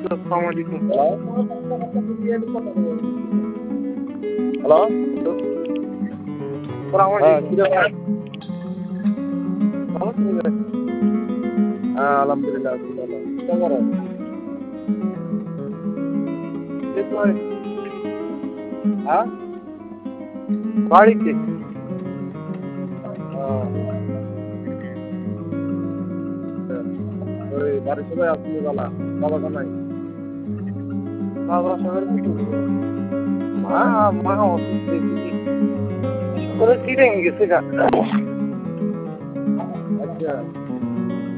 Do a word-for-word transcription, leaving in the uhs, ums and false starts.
আসসালামু আলাইকুম। হ্যালো আসসালামু হ্যাঁ আলাইকুম। কিরে ভাই ভালো আছেন ভাই? হ্যাঁ আলহামদুলিল্লাহ আছি ভালো কি করো এই তো হ্যাঁ বাড়িতে। আহ, ওই বাড়ির সবাই আসলি বালা বাবা নাই বাবা সবার কিছু মা মা অসুস্থ হয়েছে। করে চিড়ে গেছে গা। আচ্ছা